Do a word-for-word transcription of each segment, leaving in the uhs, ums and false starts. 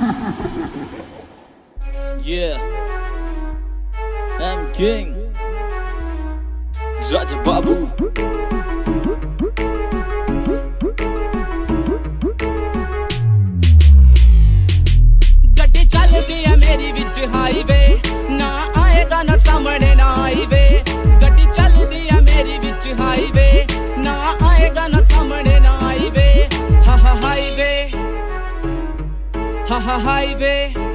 Yeah, I'm King Raja Babu. गड्डी चलदी है मेरी विच हाईवे, ना आएगा ना सामने ना हाईवे। गड्डी चलदी है मेरी विच हाईवे, ना आएगा ना सामने ना हाईवे। हा हा हाईवे, हा हा हाईवे।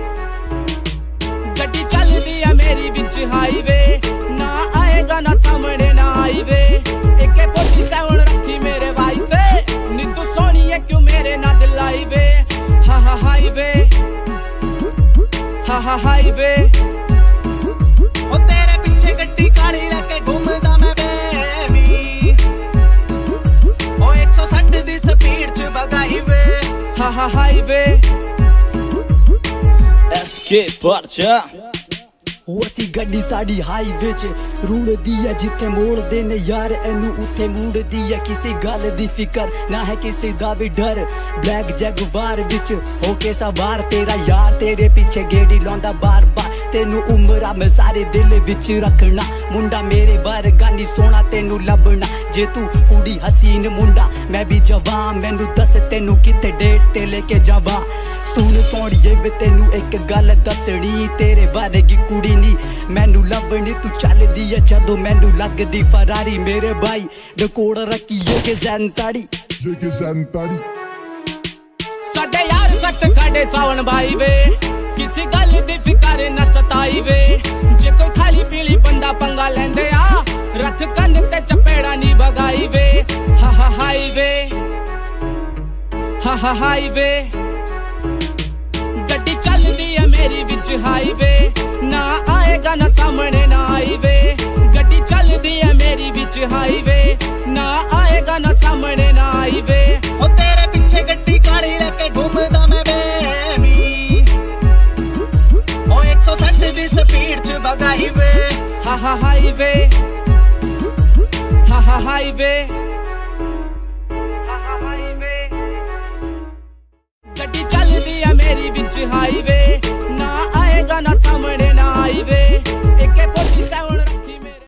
गड्डी चलदी है मेरी विच हाईवे, ना आएगा ना सामने ना हाईवे। ए के फोर्टी सेवन रखी मेरे भाई पे, नी तू सोनी है क्यों मेरे ना दिल आई वे। हा हा हाईवे, हा हा हाईवे। ओ तेरे पीछे गड्डी काली लेके घूमदा मैं बेबी, ओ एक सौ साठ दी स्पीड च भगाई वे। हा हा हाईवे। S K Parcha ओसी गड्डी साड़ी हाईवे च रुड़दी है, जिथे मोड़दे ने यार एनू उथे मुड़दी है। किसी गल दी फिकर ना है किसी दा भी डर, ब्लैक जगवार विच होके सवार। तेरा यार तेरे पीछे गेड़ी लांदा बार बार, तेनू उमरा मैं सारे दिल विच रखना। मुंडा मेरे वर्गा नी सोना तेनू लभना, जे तू कुड़ी हसीन मुंडा मैं भी जवान। मैनू दस तेनू किथे डेट ते लेके जावा। सुन सोनिए मैं तेनू एक गल दसनी, तेरे वर्गी कुड़ी नी मैनू लभनी। तू चलदी है जदों मैनू लगदी फरारी, मेरे भाई डकोड़ रखी ये के ज़ैनताड़ी, ये के ज़ैनताड़ी। साडे यार सट खाड़े सावन भाई वे, किसी गल दी फिकर न सताई वे। जे कोई खाली पीली बंदा पंगा लेंदे आ, रथ कन ते चपेड़ा नी भगाई वे। हा हा हाईवे, हा हा हाईवे। गड्डी चलदी है मेरी विच हाईवे, ना आएगा ना सामने ना हाईवे। गड्डी चलदी है मेरी विच हाईवे, ना आएगा ना सामने ना हाईवे। ओ तेरे पीछे गड्डी काली लेके घूमदा मैं बेबी, ओ एक सौ साठ दी स्पीड च भगाई वे। हा हा हाईवे, हा हा हाईवे, हा हा हाईवे। गड्डी चलदी है मेरी विच हाईवे,